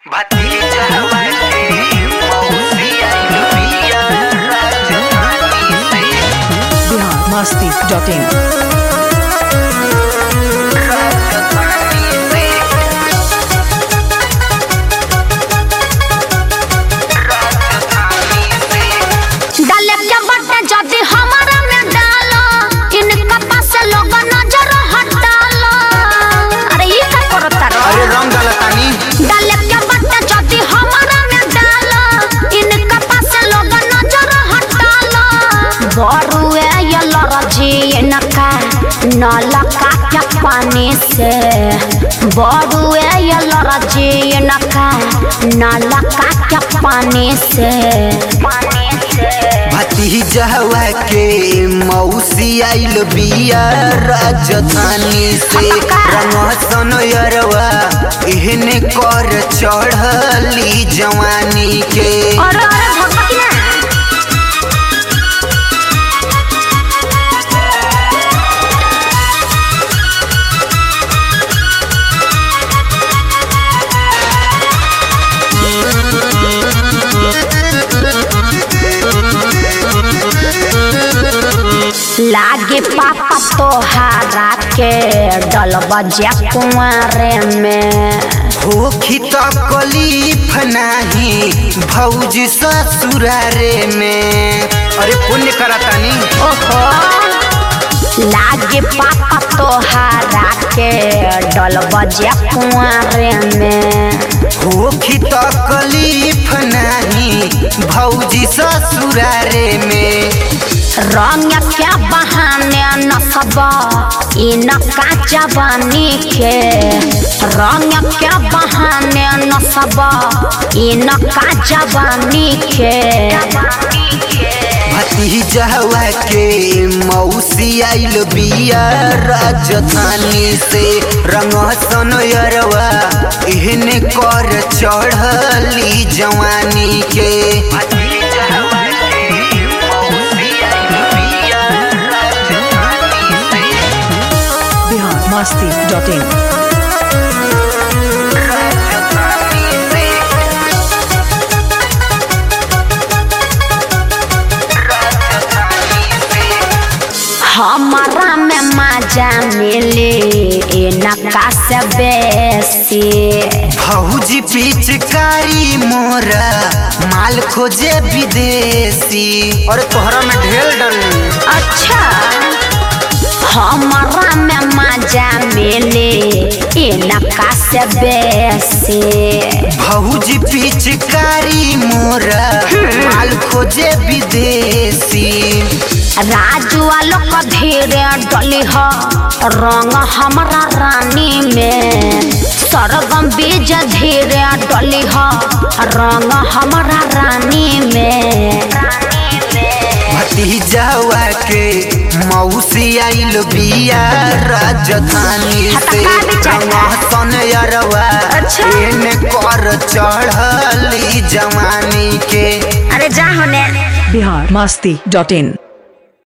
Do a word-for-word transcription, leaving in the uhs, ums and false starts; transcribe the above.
Bihar Masti dot इन। नलका के पानी से बड़ुए लरजी नका नलका के पानी से भतीजवा के मौसी आइल बिया राजधानी से रंगसन यरवा एहने कर चढ़ली जवानी के। अरे अरे भगवती ना लागे पापा तोहारा के डल बजे कुंवारे में होखी तो कलीफ नाही भौज ससुरारे में। अरे पुण्य करतानी ओहो लागे पापा तोहारा के डल बजे कुंवारे में होखी तो कलीफ नाही भौजी ससुरारे में। रंग क्या बहाने नसबा इन का जवानी के रंग क्या बहाने नसबा इन का जवानी के। भतीजवा के मौसी आइल बिया राजधानी से रंगसन यरवा एहने कर चढ़ली जवानी के। Bihar Masti dot in. हमारा में मजा मिले नका से बेसी भौजी पिचकारी मोरा माल खोजे विदेशी। और तोहरा में ढेर डरनी। अच्छा हमारा में मजा मिले नका से बेसी भौजी पिचकारी मोरा माल खोजे विदेशी। राजू वालों का धीरे डली हो रंग हमारा रानी में सरगम बीज धीरे डली हो रंग हमारा रानी में। भतीजवा के मौसी आइल बिया राजधानी से रंगसन यरवा एहने कर चढ़ली जवानी के। अरे जा होने बिहार मस्ती डॉट इन।